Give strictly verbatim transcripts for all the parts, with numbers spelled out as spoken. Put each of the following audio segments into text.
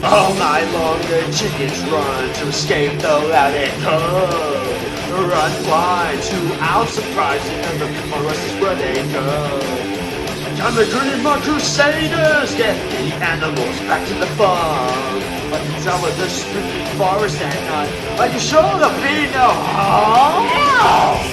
All night long the chickens run to escape the loud echo. Run blind to out surprising and the forest is where they go. Time to dream on crusaders, get the animals back to the farm. But it's out of the spooky forest at night. Are you sure there'll be no harm?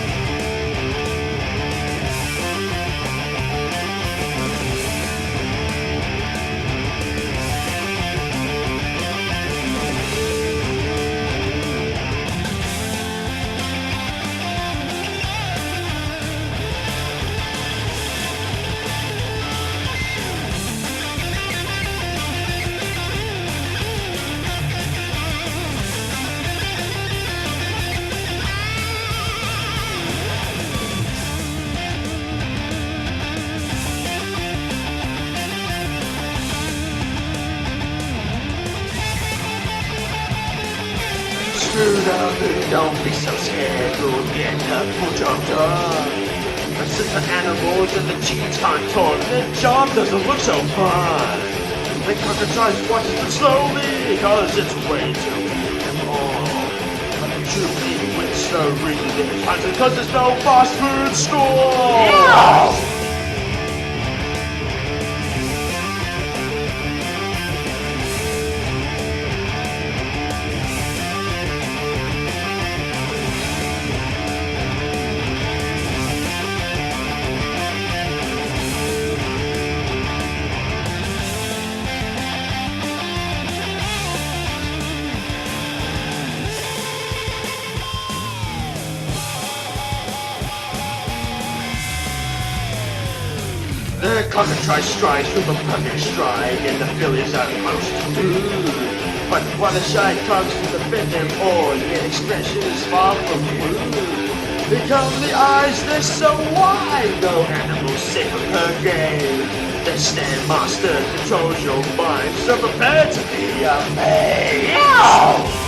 Screwed up, don't be so scared, you'll get the full job done. But since the animals and the chickens can't talk, the job doesn't look so fun. The cockatrice watches them slowly, cause it's way to lead them on. But the truth with slow reading, cause there's no fast food store. Yeah! The cockatrice strides through the puppet stride, and the fillies are close to food. But while the shine comes to defend them all, the expression is far from rude. Because the eyes, they're so wide, no animals safe from her gaze. The stand master controls your mind, so prepare to be amazed.